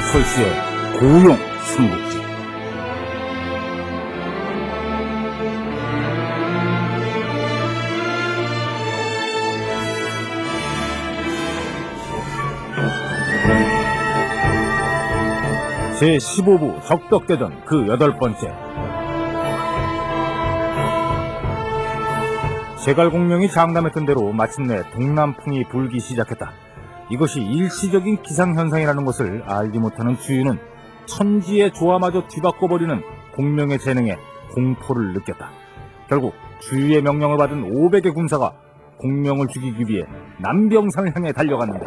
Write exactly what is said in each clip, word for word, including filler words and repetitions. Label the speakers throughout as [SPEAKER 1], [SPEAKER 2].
[SPEAKER 1] 철수의 고용 삼국지. 제십오 부 적벽대전 그 여덟 번째. 제갈공명이 장담했던 대로 마침내 동남풍이 불기 시작했다. 이것이 일시적인 기상현상이라는 것을 알지 못하는 주유는 천지의 조화마저 뒤바꿔버리는 공명의 재능에 공포를 느꼈다. 결국 주유의 명령을 받은 오백의 군사가 공명을 죽이기 위해 남병산을 향해 달려갔는데,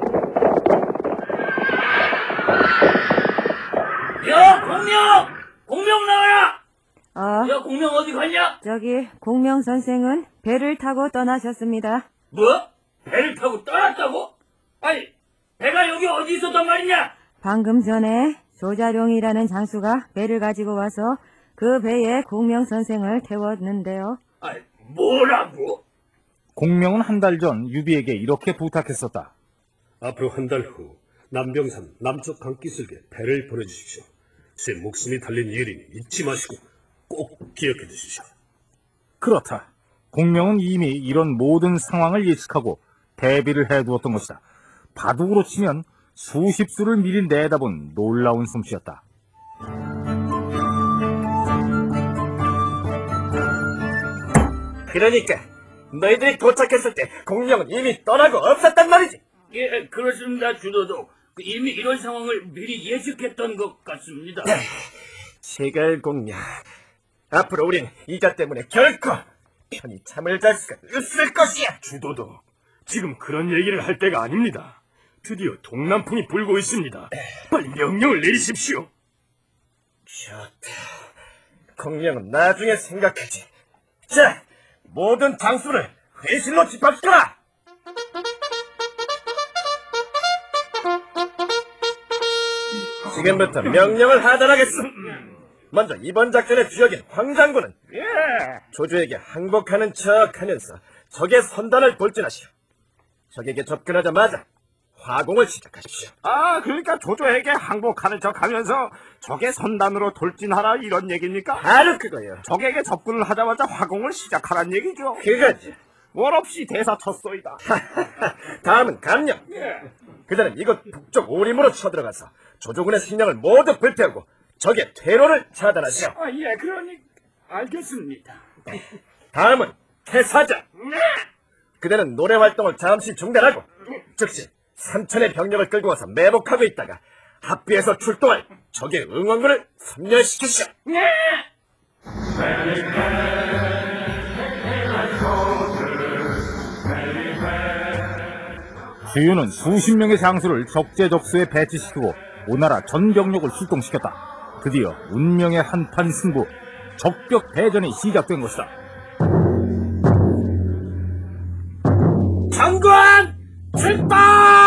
[SPEAKER 2] 야, 공명! 공명 나와라!
[SPEAKER 3] 어,
[SPEAKER 2] 야, 공명 어디 갔냐?
[SPEAKER 3] 저기 공명 선생은 배를 타고 떠나셨습니다.
[SPEAKER 2] 뭐? 배를 타고 떠났다고? 아니, 배가 여기 어디 있었단 말이냐?
[SPEAKER 3] 방금 전에 조자룡이라는 장수가 배를 가지고 와서 그 배에 공명 선생을 태웠는데요.
[SPEAKER 2] 아니, 뭐라고?
[SPEAKER 1] 공명은 한 달 전 유비에게 이렇게 부탁했었다.
[SPEAKER 4] 앞으로 한 달 후 남병산 남쪽 강기슭에 배를 보내주십시오. 제 목숨이 달린 일이니 잊지 마시고 꼭 기억해 두십시오.
[SPEAKER 1] 그렇다. 공명은 이미 이런 모든 상황을 예측하고 대비를 해두었던 것이다. 바둑으로 치면 수십 수를 미리 내다본 놀라운 솜씨였다.
[SPEAKER 5] 그러니까 너희들이 도착했을 때 공명은 이미 떠나고 없었단 말이지.
[SPEAKER 2] 예, 그렇습니다, 주도도. 이미 이런 상황을 미리 예측했던 것 같습니다.
[SPEAKER 5] 제갈공명, 앞으로 우린 이자 때문에 결코 편히 잠을 잘 수가 없을 것이야.
[SPEAKER 4] 주도도 지금 그런 얘기를 할 때가 아닙니다. 드디어 동남풍이 불고 있습니다. 빨리 명령을 내리십시오.
[SPEAKER 5] 좋다. 공명은 나중에 생각하지. 자, 모든 장수를 회실로 집합시켜라. 지금부터 명령을 하달하겠어. 먼저 이번 작전의 주역인 황장군은 조조에게 항복하는 척하면서 적의 선단을 돌진하시오. 적에게 접근하자마자 화공을 시작하십시오.
[SPEAKER 6] 아, 그러니까 조조에게 항복하는 척하면서 적의 선단으로 돌진하라 이런 얘기입니까?
[SPEAKER 5] 바로 그거요.
[SPEAKER 6] 적에게 접근을 하자마자 화공을 시작하라는 얘기죠.
[SPEAKER 5] 그거지.
[SPEAKER 6] 원 없이 대사 쳤소이다.
[SPEAKER 5] 다음은 감령. 그들은 이곳 북쪽 오림으로 쳐들어가서 조조군의 식량을 모두 불태우고 적의 퇴로를 차단하시오.
[SPEAKER 6] 아, 예, 그러니 알겠습니다.
[SPEAKER 5] 다음은 태사자. 그들은 노래 활동을 잠시 중단하고 즉시 삼천의 병력을 끌고 와서 매복하고 있다가 합비에서 출동할 적의 응원군을 섬멸시키시오.
[SPEAKER 1] 주유는 수십 명의 장수를 적재적소에 배치시키고 오나라 전 병력을 출동시켰다. 드디어 운명의 한판 승부, 적벽 대전이 시작된 것이다.
[SPEAKER 2] 장관! 출동!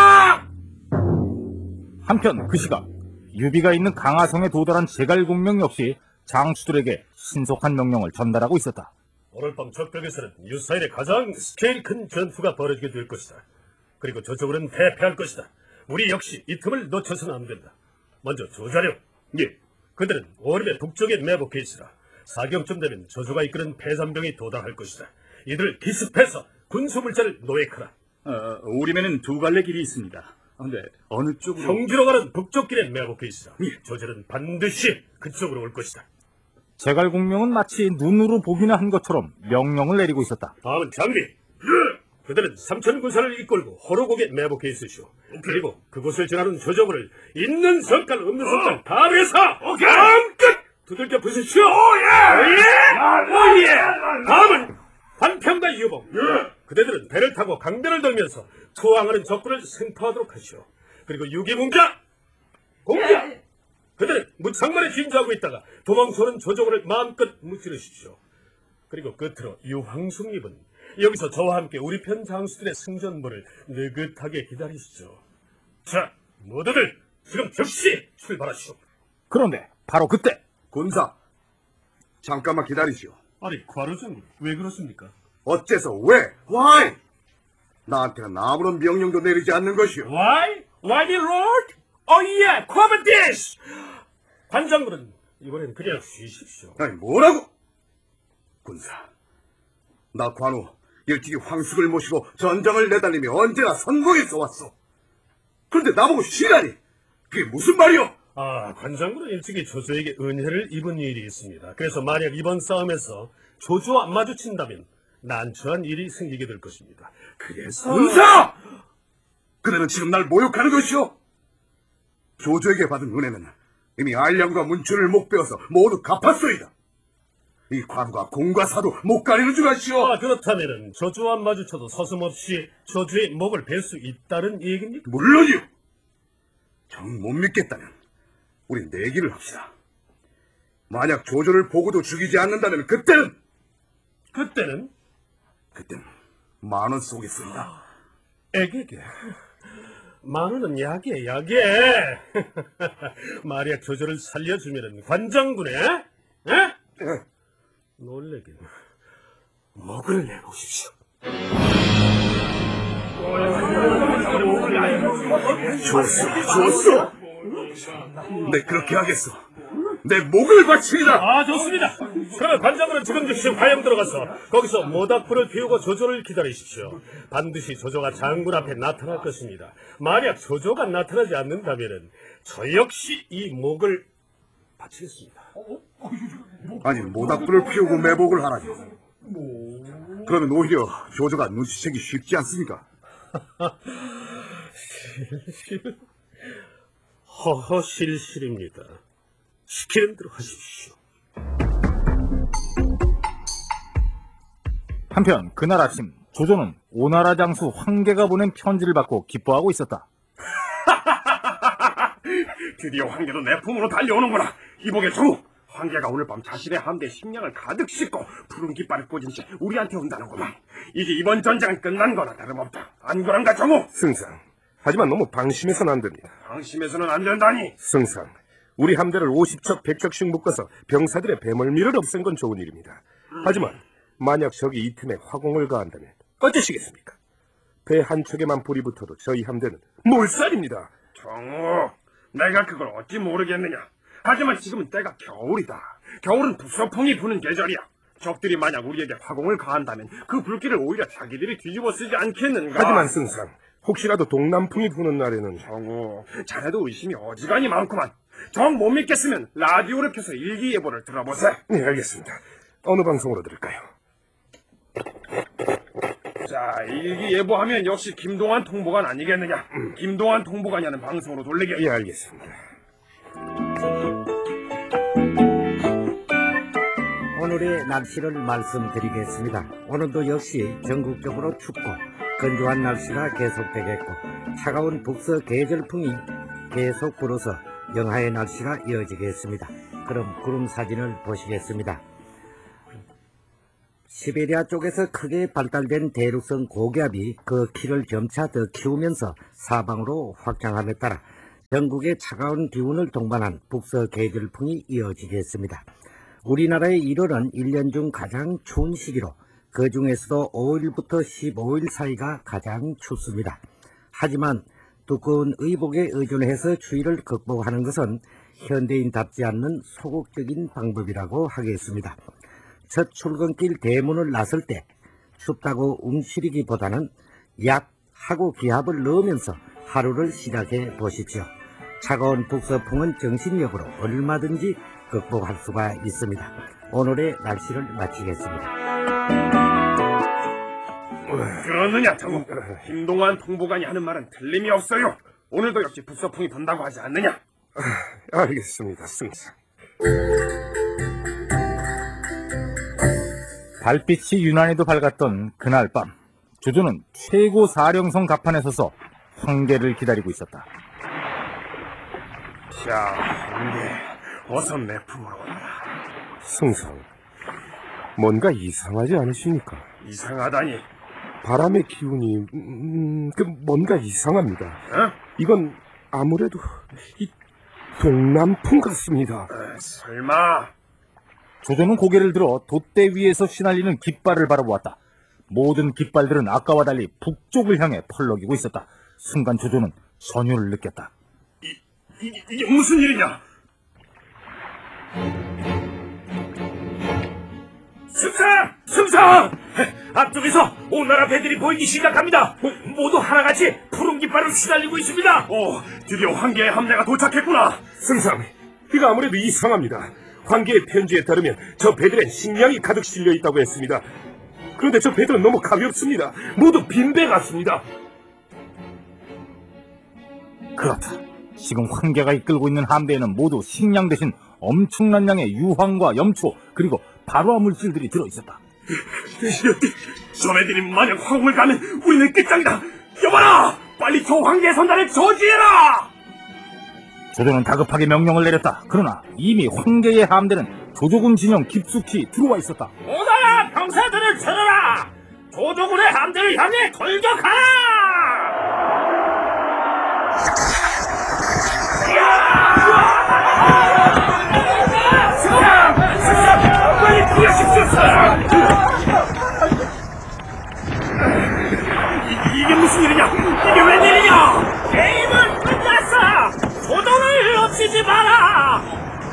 [SPEAKER 1] 한편 그 시각 유비가 있는 강화성에 도달한 제갈공명 역시 장수들에게 신속한 명령을 전달하고 있었다.
[SPEAKER 4] 오늘 밤 적벽에서는 유사일의 가장 스케일 큰 전투가 벌어지게 될 것이다. 그리고 저쪽으로는 패패할 것이다. 우리 역시 이 틈을 놓쳐서는 안 된다. 먼저 조자룡. 예. 그들은 오림의 북쪽에 매복해 있으라. 사경쯤 되면 저조가 이끄는 패산병이 도달할 것이다. 이들을 기습해서 군수물자를 노획하라.
[SPEAKER 6] 어, 오림에는 두 갈래 길이 있습니다. 그런데 어느 쪽으로?
[SPEAKER 4] 성지로 가는 북쪽 길에 매복해 있으라. 조절은 반드시 그쪽으로 올 것이다.
[SPEAKER 1] 제갈공명은 마치 눈으로 보기나 한 것처럼 명령을 내리고 있었다.
[SPEAKER 4] 다음은 장비. 그들은 삼천 군사를 이끌고 호로곡에 매복해 있으시오. 그리고 그곳을 지나는 조조군을 있는 성깔 없는 성깔 다 해서 마음껏 두들겨 부수시오. 오예! 오예! 다음은 한평과 유봉. 그대들은 배를 타고 강변을 돌면서 투항하는 적군을 생포하도록 하시오. 그리고 유기공자, 공자. 그들은 무창만에 진주하고 있다가 도망쳐오는 조조군을 마음껏 무찌르십시오. 그리고 끝으로 유황숙립은 여기서 저와 함께 우리 편 장수들의 승전물을 느긋하게 기다리시죠. 자, 모두들 지금 즉시 출발하시오.
[SPEAKER 1] 그런데 바로 그때
[SPEAKER 7] 군사, 잠깐만 기다리시오.
[SPEAKER 4] 아니, 과로장님, 왜 그렇습니까?
[SPEAKER 7] 어째서 왜? Why? 나한테는 아무런 명령도 내리지 않는 것이오.
[SPEAKER 6] Why? Why, my lord?
[SPEAKER 4] 어예, 코브디시! 관장군은 이번엔 그냥 쉬십시오.
[SPEAKER 7] 아니, 뭐라고? 군사, 나 관우 일찍이 황숙을 모시고 전장을 내달리며 언제나 선봉에서 왔어. 그런데 나보고 쉬라니? 그게 무슨 말이오?
[SPEAKER 4] 아, 관장군은 일찍이 조조에게 은혜를 입은 일이 있습니다. 그래서 만약 이번 싸움에서 조조와 마주친다면 난처한 일이 생기게 될 것입니다. 그래서...
[SPEAKER 7] 군사! 그대는 지금 날 모욕하는 것이오? 조조에게 받은 은혜는 이미 알량과 문초를 못 베어서 모두 갚았소이다. 이 관우가 공과 사도 못 가리는 줄 아시오?
[SPEAKER 4] 아, 그렇다면은 조조와 마주쳐도 서슴없이 조조의 목을 벨 수 있다는 얘기입니까?
[SPEAKER 7] 물론이요. 정 못 믿겠다면 우리 내기를 합시다. 만약 조조를 보고도 죽이지 않는다면 그때는
[SPEAKER 4] 그때는
[SPEAKER 7] 그때는 만 원 쏘겠습니다.
[SPEAKER 4] 애기게. 만원은 약이에 약이에. 만약 조조를 살려주면은 관장군에 에?
[SPEAKER 7] 예.
[SPEAKER 4] 놀래긴 목을 내보십시오.
[SPEAKER 7] 좋소, 좋소. 네, 그렇게 하겠소. 내 목을 바치리라.
[SPEAKER 4] 아, 좋습니다. 그러면 관장군은 지금 즉시 화영 들어가서 거기서 모닥불을 피우고 조조를 기다리십시오. 반드시 조조가 장군 앞에 나타날 것입니다. 만약 조조가 나타나지 않는다면은 저 역시 이 목을 바치겠습니다.
[SPEAKER 7] 아니, 모닥불을 피우고 매복을 하라니. 그러면 오히려 조조가 눈치채기 쉽지 않습니까?
[SPEAKER 4] 허허실실입니다. 시키는 대로 하십시오.
[SPEAKER 1] 한편 그날 아침 조조는 오나라 장수 황계가 보낸 편지를 받고 기뻐하고 있었다.
[SPEAKER 5] 드디어 황제도 내 품으로 달려오는구나. 이복의 정우, 황제가 오늘 밤 자신의 함대에 식량을 가득 싣고 푸른 깃발을 꽂은 채 우리한테 온다는구만. 이제 이번 전쟁은 끝난 거나 다름없다. 안 그런가 정우?
[SPEAKER 8] 승상, 하지만 너무 방심해서는 안 됩니다.
[SPEAKER 5] 방심해서는 안 된다니.
[SPEAKER 8] 승상, 우리 함대를 오십 척, 백 척씩 묶어서 병사들의 배멀미를 없앤 건 좋은 일입니다. 하지만 만약 적이 이 틈에 화공을 가한다면 어쩌시겠습니까? 배 한 척에만 불이 붙어도 저희 함대는 몰살입니다.
[SPEAKER 5] 정우, 내가 그걸 어찌 모르겠느냐. 하지만 지금은 때가 겨울이다. 겨울은 북서풍이 부는 계절이야. 적들이 만약 우리에게 화공을 가한다면 그 불길을 오히려 자기들이 뒤집어 쓰지 않겠는가.
[SPEAKER 8] 하지만 승상, 혹시라도 동남풍이 부는 날에는
[SPEAKER 5] 정우, 자네도 의심이 어지간히 많구만. 정 못 믿겠으면 라디오를 켜서 일기예보를 들어보세.
[SPEAKER 8] 네, 알겠습니다. 어느 방송으로 들을까요?
[SPEAKER 5] 자, 일기예보하면 역시 김동완 통보관 아니겠느냐. 음. 김동완 통보관이 하는 방송으로 돌리게.
[SPEAKER 8] 예, 알겠습니다.
[SPEAKER 9] 오늘의 날씨를 말씀드리겠습니다. 오늘도 역시 전국적으로 춥고 건조한 날씨가 계속되겠고 차가운 북서 계절풍이 계속 불어서 영하의 날씨가 이어지겠습니다. 그럼 구름 사진을 보시겠습니다. 시베리아 쪽에서 크게 발달된 대륙성 고기압이 그 키를 점차 더 키우면서 사방으로 확장함에 따라 전국의 차가운 기운을 동반한 북서 계절풍이 이어지겠습니다. 우리나라의 일월은 일 년 중 가장 추운 시기로 그 중에서도 오일부터 십오일 사이가 가장 춥습니다. 하지만 두꺼운 의복에 의존해서 추위를 극복하는 것은 현대인답지 않는 소극적인 방법이라고 하겠습니다. 첫 출근길 대문을 나설 때 춥다고 움츠리기보다는 약 하고 기합을 넣으면서 하루를 시작해 보십시오. 차가운 북서풍은 정신력으로 얼마든지 극복할 수가 있습니다. 오늘의 날씨를 마치겠습니다.
[SPEAKER 5] 그러느냐 정우. 김동완 통보관이 하는 말은 틀림이 없어요. 오늘도 역시 북서풍이 분다고 하지 않느냐.
[SPEAKER 8] 알겠습니다, 승상.
[SPEAKER 1] 달빛이 유난히도 밝았던 그날 밤, 조조는 최고 사령성 갑판에 서서 황계를 기다리고 있었다.
[SPEAKER 5] 자, 황제, 어서 내 품으로 오너라.
[SPEAKER 8] 승상, 뭔가 이상하지 않으십니까?
[SPEAKER 5] 이상하다니.
[SPEAKER 8] 바람의 기운이 음, 그 뭔가 이상합니다.
[SPEAKER 5] 어?
[SPEAKER 8] 이건 아무래도 이 동남풍 같습니다.
[SPEAKER 5] 에, 설마.
[SPEAKER 1] 조조는 고개를 들어 돛대 위에서 시날리는 깃발을 바라보았다. 모든 깃발들은 아까와 달리 북쪽을 향해 펄럭이고 있었다. 순간 조조는 전율을 느꼈다.
[SPEAKER 4] 이게, 이게 무슨 일이냐?
[SPEAKER 2] 승상! 승상! 앞쪽에서 오나라 배들이 보이기 시작합니다. 모두 하나같이 푸른 깃발을 휘날리고 있습니다.
[SPEAKER 4] 오, 드디어 황제의 함대가 도착했구나.
[SPEAKER 8] 승상, 이거 아무래도 이상합니다. 황제의 편지에 따르면 저 배들엔 식량이 가득 실려 있다고 했습니다. 그런데 저 배들은 너무 가볍습니다. 모두 빈배 같습니다.
[SPEAKER 1] 그렇다. 지금 황제가 이끌고 있는 함대에는 모두 식량 대신 엄청난 양의 유황과 염초 그리고 발화 물질들이 들어있었다.
[SPEAKER 4] 저 애들이 만약 황홀 가면 우리는 끝장이다. 여봐라! 빨리 저 황제 선단을 저지해라!
[SPEAKER 1] 조조는 다급하게 명령을 내렸다. 그러나 이미 황제의 함대는 조조군 진영 깊숙이 들어와 있었다.
[SPEAKER 2] 오나라 병사들을 쳐라! 조조군의 함대를 향해 돌격하라!
[SPEAKER 4] 빨리 구하십시오, 이게 무슨 일이냐? 이게 웬일이냐?
[SPEAKER 2] 게임은 끝났어! 조조를 놓치지 마라!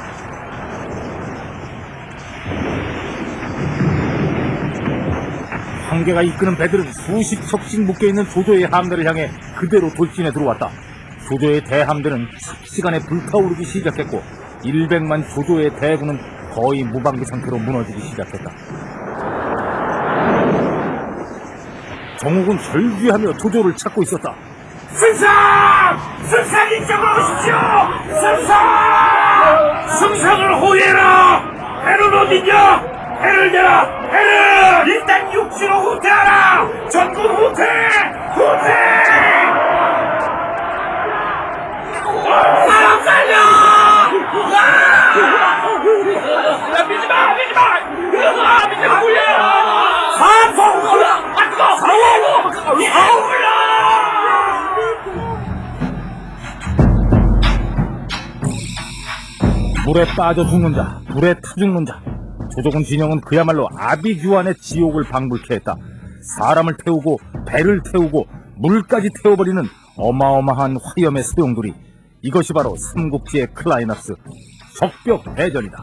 [SPEAKER 1] 황제가 이끄는 배들은 수십 척씩 묶여있는 조조의 함대를 향해 그대로 돌진해 들어왔다. 조조의 대함대는 삽시간에 불타오르기 시작했고 일백만 조조의 대군은 거의 무방비 상태로 무너지기 시작했다. 정옥은 절규하며 조조를 찾고 있었다.
[SPEAKER 2] 승상! 승상 이쪽으로 오십시오! 승상! 승상을 호위해라! 해는 어디냐? 해를 내라! 해를! 일단 육지로 후퇴하라! 전군 후퇴! 후퇴! 사람 살려! 야, 미지마! 미지마! 미지마! 미지마! 물려! 사람 올라! 아, 뜨거! 사람! 사람 올라!
[SPEAKER 1] 물에 빠져 죽는 자, 불에 타 죽는 자. 조조군 진영은 그야말로 아비규환의 지옥을 방불케 했다. 사람을 태우고 배를 태우고 물까지 태워버리는 어마어마한 화염의 소용돌이. 이것이 바로 삼국지의 클라이막스, 적벽 대전이다.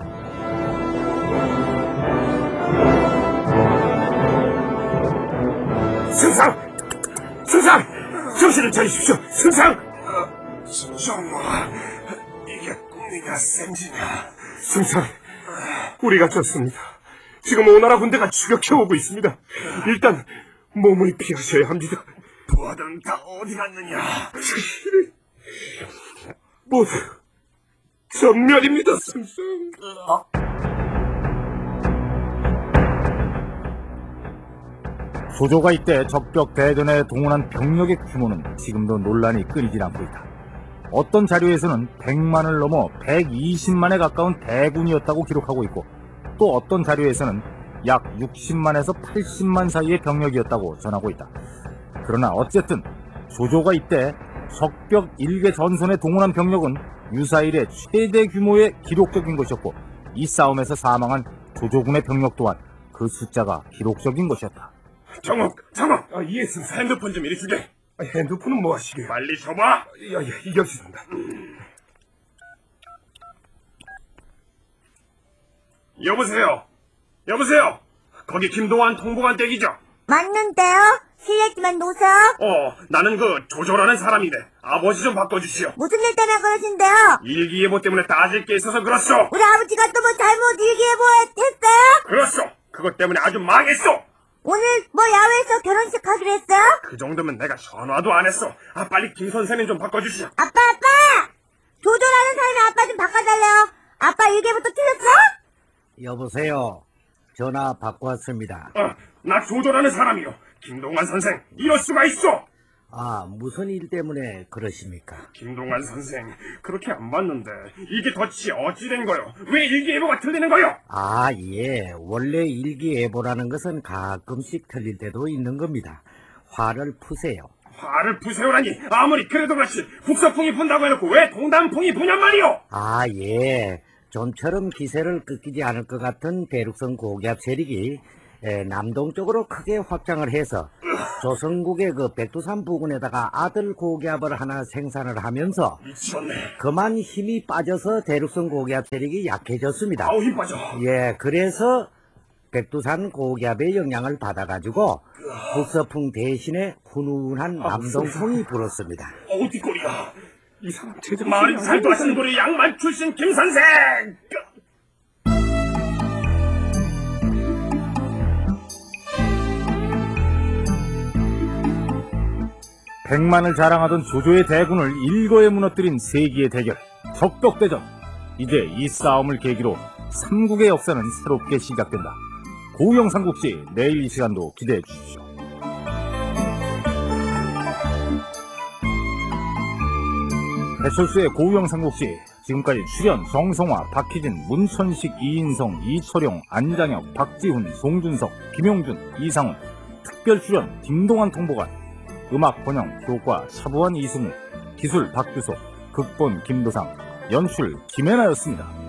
[SPEAKER 4] 승상! 승상! 정신을 차리십시오! 승상!
[SPEAKER 7] 정말 이게 꿈이냐 생지냐?
[SPEAKER 8] 승상, 우리가 졌습니다. 지금 오나라 군대가 추격해오고 있습니다. 일단 몸을 피하셔야 합니다.
[SPEAKER 7] 부하들은 다 어디 갔느냐?
[SPEAKER 8] 모두 전멸입니다, 승상.
[SPEAKER 1] 조조가 이때 적벽 대전에 동원한 병력의 규모는 지금도 논란이 끊이질 않고 있다. 어떤 자료에서는 백만을 넘어 백이십만에 가까운 대군이었다고 기록하고 있고, 또 어떤 자료에서는 약 육십만에서 팔십만 사이의 병력이었다고 전하고 있다. 그러나 어쨌든 조조가 이때 적벽 일개 전선에 동원한 병력은 유사일의 최대 규모의 기록적인 것이었고, 이 싸움에서 사망한 조조군의 병력 또한 그 숫자가 기록적인 것이었다.
[SPEAKER 4] 정옥! 정옥!
[SPEAKER 8] 아, 예, 승상.
[SPEAKER 4] 핸드폰 좀 이리 주게.
[SPEAKER 8] 아, 핸드폰은 뭐 하시게?
[SPEAKER 4] 빨리 줘봐.
[SPEAKER 8] 야, 야, 이겼습니다.
[SPEAKER 4] 여보세요? 여보세요? 거기 김동완 통보관 댁이죠?
[SPEAKER 10] 맞는데요? 실례지만 노서
[SPEAKER 4] 어, 나는 그 조조라는 사람인데 아버지 좀 바꿔주시오.
[SPEAKER 10] 무슨 일 때문에 그러신데요?
[SPEAKER 4] 일기예보 때문에 따질 게 있어서 그렇소.
[SPEAKER 10] 우리 아버지가 또 뭐 잘못 일기예보했어요?
[SPEAKER 4] 그렇소. 그것 때문에 아주 망했소.
[SPEAKER 10] 오늘 뭐 야외에서 결혼식 하기로 했어요?
[SPEAKER 4] 그 정도면 내가 전화도 안 했어. 아, 빨리 김 선생님 좀 바꿔주시오.
[SPEAKER 10] 아빠 아빠! 조조라는 사람이 아빠 좀 바꿔달래요. 아빠 일기예보 또 틀렸어?
[SPEAKER 9] 여보세요. 전화 받고 왔습니다.
[SPEAKER 4] 어, 나 조조라는 사람이요. 김동완 선생, 이럴 수가 있어.
[SPEAKER 9] 아, 무슨 일 때문에 그러십니까?
[SPEAKER 4] 김동완 선생, 그렇게 안 봤는데 이게 덫이 어찌 된 거요? 왜 일기예보가 틀리는 거요?
[SPEAKER 9] 아, 예. 원래 일기예보라는 것은 가끔씩 틀릴 때도 있는 겁니다. 화를 푸세요.
[SPEAKER 4] 화를 푸세요라니. 아무리 그래도 그렇지 북서풍이 분다고 해놓고 왜 동남풍이 부냔 말이오.
[SPEAKER 9] 아, 예. 좀처럼 기세를 꺾이지 않을 것 같은 대륙성 고기압 세력이 에, 남동쪽으로 크게 확장을 해서 조선국의 그 백두산 부근에다가 아들 고기압을 하나 생산을 하면서
[SPEAKER 2] 미쳤네.
[SPEAKER 9] 그만 힘이 빠져서 대륙성 고기압 세력이 약해졌습니다.
[SPEAKER 2] 아우, 힘 빠져.
[SPEAKER 9] 예, 그래서 백두산 고기압의 영향을 받아가지고 북서풍 대신에 훈훈한 남동풍이 불었습니다.
[SPEAKER 2] 어우, 뒷골이야.
[SPEAKER 8] 이 사람 제정
[SPEAKER 2] 말이 살도 하시는 우리 양말 출신 김 선생!
[SPEAKER 1] 백만을 자랑하던 조조의 대군을 일거에 무너뜨린 세기의 대결, 적벽대전. 이제 이 싸움을 계기로 삼국의 역사는 새롭게 시작된다. 고우영삼국지 내일 이 시간도 기대해 주십시오. 배철수의 고우영삼국지, 지금까지 출연 정성화, 박희진, 문천식, 이인성, 이철용, 안장혁, 박지훈, 송준석, 김용준, 이상훈, 특별 출연 김동환 통보관, 음악 번영 효과 차부환 이승우, 기술 박규석, 극본 김도상, 연출 김혜나였습니다.